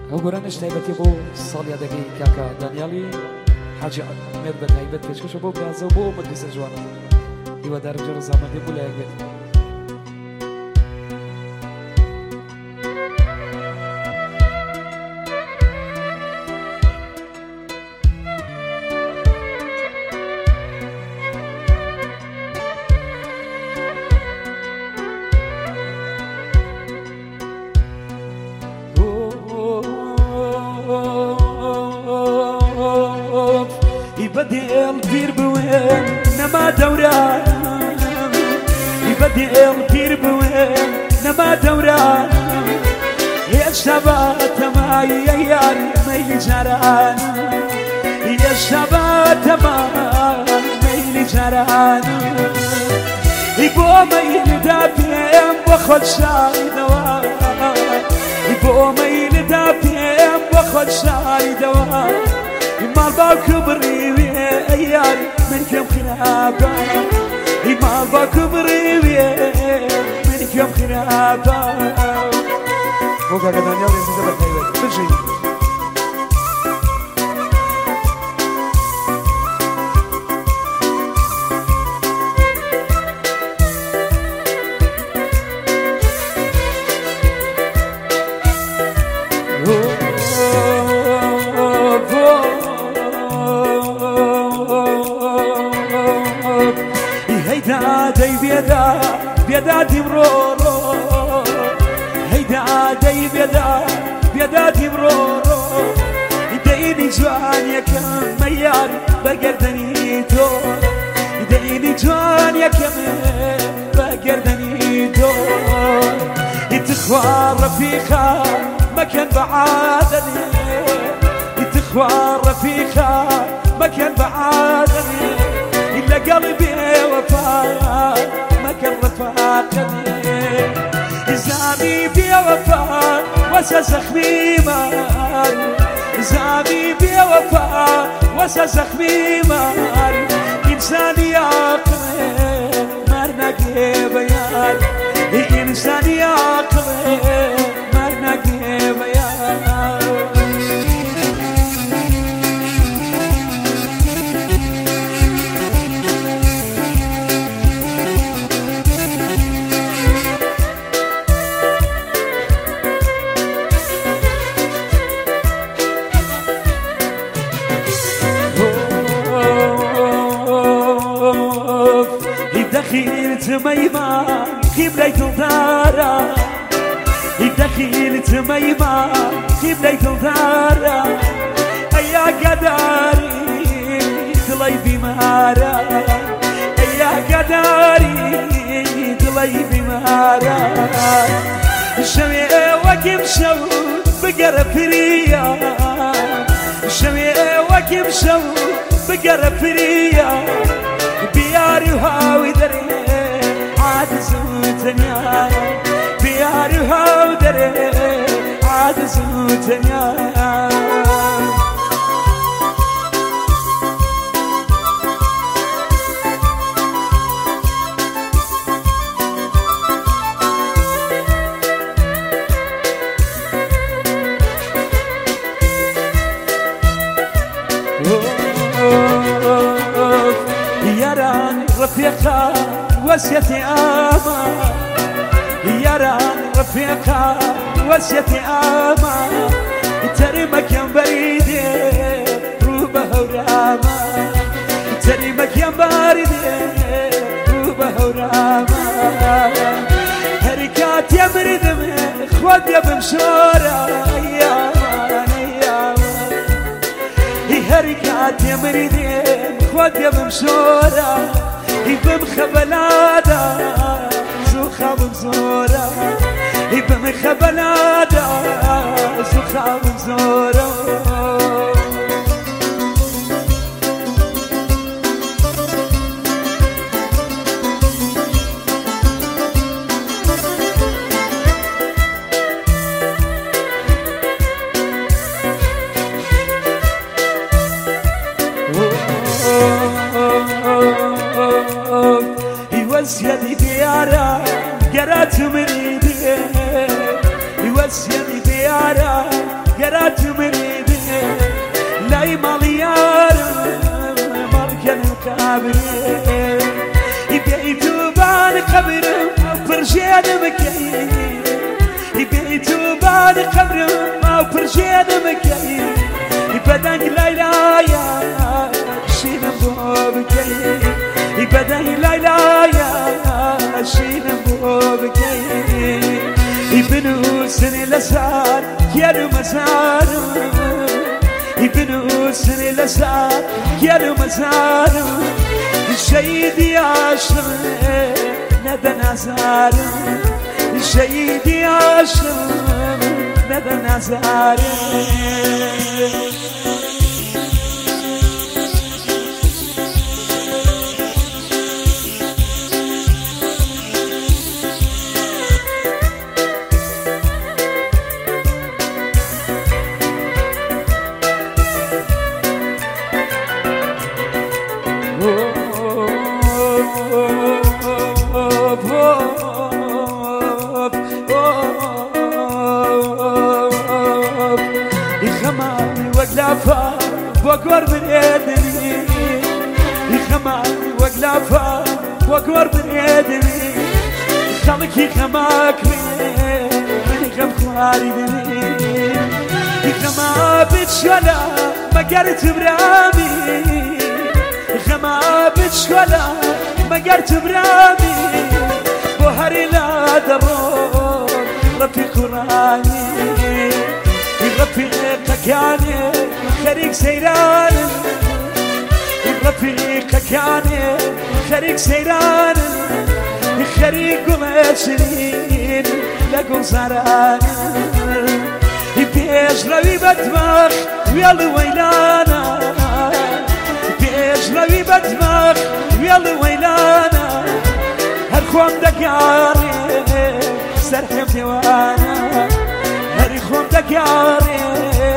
ئەو گۆرانش تایبەتی بۆ ساڵیا دەکەی کاکە دانیالی حاجی ئەحمێد بە تایبەت پێشکەشە بۆ برازە و بۆ مەدرسە جوانە هیوادارم جێ ڕەزامەندی بوو لایەک بێت. بديل بير بوين نما دوران بديل بير بوين نما دوران يا شباب ما يار ميل جران يا شباب ما ميل جران يبو ميل دافيم وخد شاي دوام يبو ميل دافيم وخد شاي دوام ما باكبري وياي من كم خنابة ما باكبري وياي من كم خنابة موقع دانيال يزيد بالتايبات بجي بيدادي برورو هيدادي بيدادي برورو يديني جوان يا كم ميار بقردني دور يديني جوان يا كم بقردني دور يتخوار رفيقها ما كان بعادني يتخوار رفيقها ما كان بعادني إلا قلبي وفاء ما كان رفاقني زامي بوفاء وسسخ بمال زامي بوفاء وسسخ بمال إنسان يعقل مرنك بيان إنسان يعقل مرنك بيان دخلت ميمان قبلة الدارة دخلت ميمان قبلة الدارة يا قداري طلي بمهارة يا قداري طلي بمهارة شمي وكم شو بقرا فريا شمي وكم شو بقرا فريا بياري وهاوي دري عاد زوتنيا بياري وهاوي دري عاد زوتنيا رفيقا وسيتي آما يران رفيقا وسيتي آما ترمك يا بريدي روبه وراما ترمك يا بريدي روبه وراما هركات يا مريدم خود يا بمشورة أياما هركات يا مريدم خود يا بمشورة يبم خبلادا زوخا بمزورا يبم خبلادا زوخا بمزورا يوسيني ديارا قرات من ايدي يوسيني ديارا قرات مكي يبيتو بعد قبر ما وبرجين مكي يبدأ ليلى يا شين بوبكي يبدأ ليلى يا شين بوبكي يبنو سني لسان يا مسار يبنو سني لسان يا مسار الشهيد يعشر ندى نزار الشهيد يعشر ندى نزار وقور من يدني يخمعني وقلافا وقور من يدني خلك يخماك من يخم خواري دني يخما بتشولا ما قرت برامي يخما بتشولا ما قرت برامي بوهري لا درون رفيق قراني رفيقك يعني خريق سيران رفيقك يعني خريق سيران خريق وماشرين لقوا صاران بيش روي بدماغ ويلا ويلانا بيش روي بدماغ ويلا ويلانا هالخوام دقاري سرحم ديوانا هالخوام دقاري